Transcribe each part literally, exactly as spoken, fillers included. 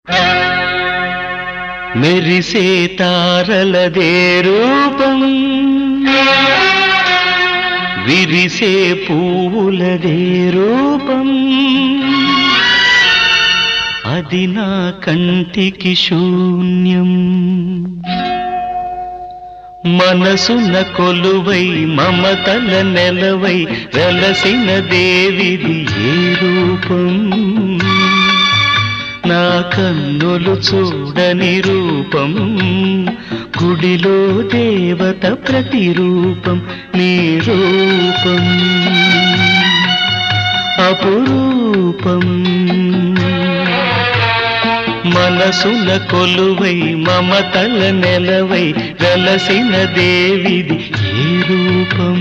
మెరిసే తారలదే రూపం, విరిసే పువ్వులదే రూపం, అది నా కంటికి శూన్యం. మనసున కొలువై మమతల నెలవై వెలసిన దేవిది ఏ రూపం, నా కన్నులు చూడని రూపం, గుడిలో దేవత ప్రతిరూపం, నీ రూపం అపురూపం. మనసున కొలువై మమతల నెలవై వెలసిన దేవిది ఏ రూపం,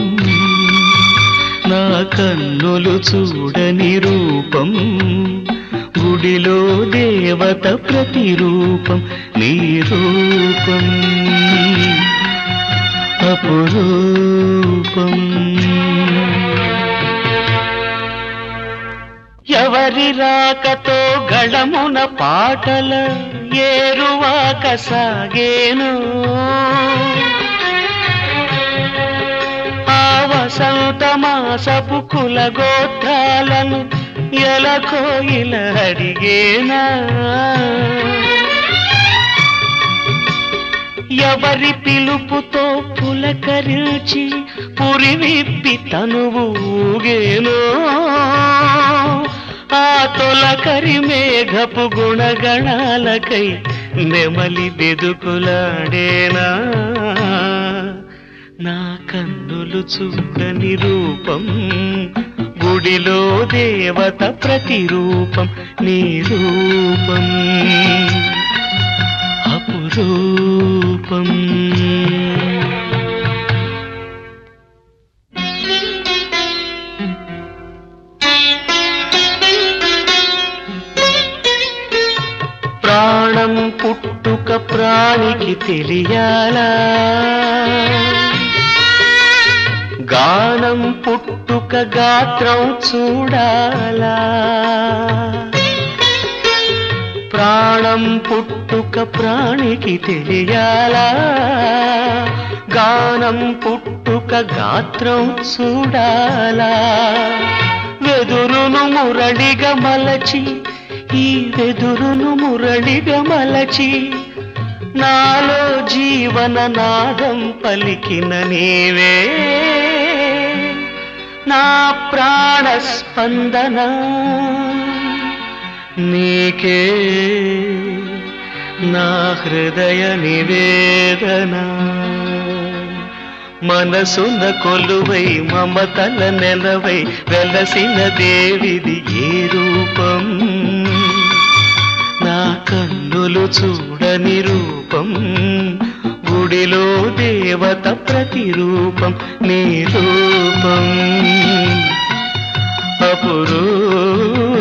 నా కన్నులు చూడని రూపం, గుడిలో దేవత ప్రతిరూపం, నీ రూపం అపురూపం. ఎవరి రాకతో గళమున పాటల ఏరువాక సాగేను, ఆ వసంత మాసపు కుల గోత్రాలను ఎలకోయిల అడిగేనా. ఎవరి పిలుపుతో పులకరించి పురి విప్పి తనువు ఊగేనో, ఆ తొలకరి మేఘపు గుణగణాలకై నెమలి బెదుకులాడేనా. నా కన్నులు చూడని రూపం, గుడిలో దేవత ప్రతిరూపం, నీ రూపం అపురూపం. ప్రాణం పుట్టుక ప్రాణికి తెలియాలా, గానం పుట్టుక గాత్రం చూడాలా. ప్రాణం పుట్టుక ప్రాణికి తెలియాలా, గానం పుట్టుక గాత్రం చూడాలా. వెదురును మురళిగా మలచి, ఈ వెదురును మురళిగా మలచి, నాలో జీవన నాదం పలికిన నీవే, నా ప్రాణ స్పందన నీకే, నా హృదయ నివేదన. మనసున కొలువై మమతల నెలవై వెలసిన దేవిది ఏ రూపం, నా కన్నులు చూడని రూపం, గుడిలో దేవత ప్రతిరూపం, నీ రూపం అపురూపం.